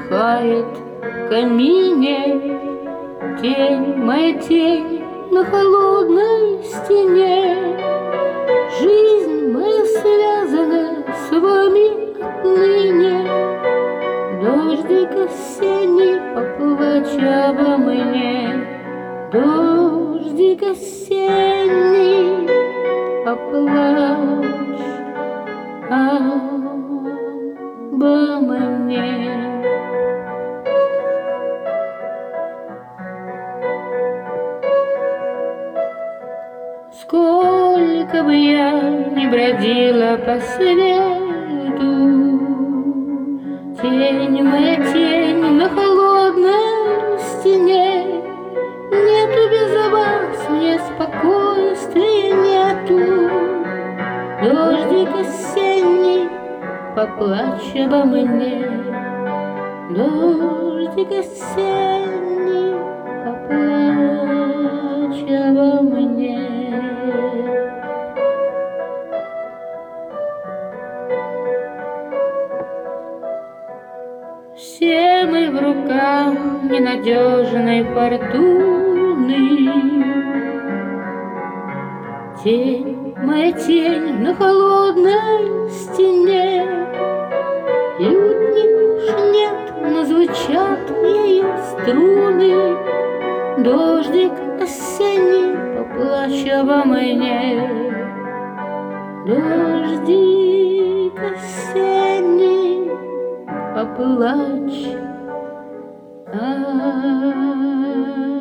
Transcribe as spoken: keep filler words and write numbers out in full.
затухает в камине. Тень, моя тень на холодной стене. Жизнь моя связана с вами отныне. Дождик осенний, поплачь обо мне. Дождик осенний, поплачь обо мне. Сколько бы я ни бродила по свету, тень моя тень на холодной стене. Нету без вас мне спокойствия, нету. Дождик осенний, поплачь обо мне. Дождик осенний, поплачь обо мне. Все мы в руках ненадежной фортуны. Тень, моя тень на холодной стене. Лютни уж нет, но звучат ее струны. Дождик осенний, поплачь обо мне. Дождик осенний, поплачь обо